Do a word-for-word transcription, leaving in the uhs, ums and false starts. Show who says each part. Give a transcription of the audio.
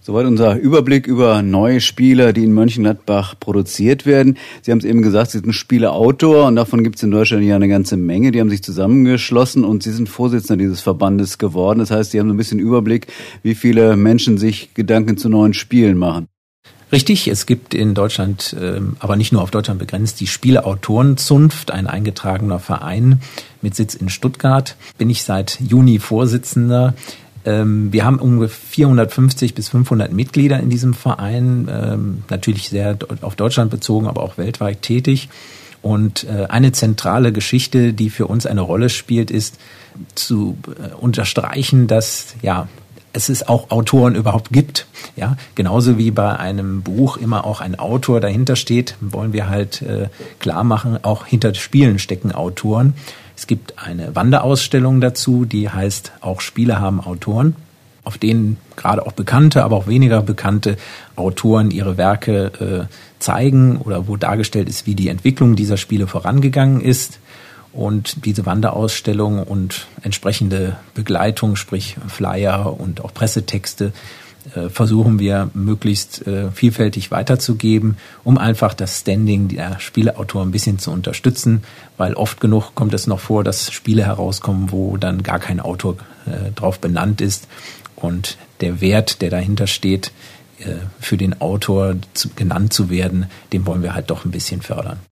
Speaker 1: Soweit unser Überblick über neue Spiele, die in Mönchengladbach produziert werden. Sie haben es eben gesagt, Sie sind Spieleautor und davon gibt es in Deutschland ja eine ganze Menge. Die haben sich zusammengeschlossen und Sie sind Vorsitzender dieses Verbandes geworden. Das heißt, Sie haben so ein bisschen Überblick, wie viele Menschen sich Gedanken zu neuen Spielen machen.
Speaker 2: Richtig, es gibt in Deutschland, aber nicht nur auf Deutschland begrenzt, die Spieleautorenzunft, ein eingetragener Verein mit Sitz in Stuttgart. Bin ich seit Juni Vorsitzender. Wir haben ungefähr vierhundertfünfzig bis fünfhundert Mitglieder in diesem Verein, natürlich sehr auf Deutschland bezogen, aber auch weltweit tätig. Und eine zentrale Geschichte, die für uns eine Rolle spielt, ist zu unterstreichen, dass ja es ist auch Autoren überhaupt gibt. Ja, genauso wie bei einem Buch immer auch ein Autor dahinter steht, wollen wir halt äh, klar machen, auch hinter Spielen stecken Autoren. Es gibt eine Wanderausstellung dazu, die heißt Auch Spiele haben Autoren, auf denen gerade auch bekannte, aber auch weniger bekannte Autoren ihre Werke äh, zeigen oder wo dargestellt ist, wie die Entwicklung dieser Spiele vorangegangen ist. Und diese Wanderausstellung und entsprechende Begleitung, sprich Flyer und auch Pressetexte, äh, versuchen wir möglichst äh, vielfältig weiterzugeben, um einfach das Standing der Spieleautoren ein bisschen zu unterstützen, weil oft genug kommt es noch vor, dass Spiele herauskommen, wo dann gar kein Autor äh, drauf benannt ist und der Wert, der dahinter steht, äh, für den Autor zu, genannt zu werden, den wollen wir halt doch ein bisschen fördern.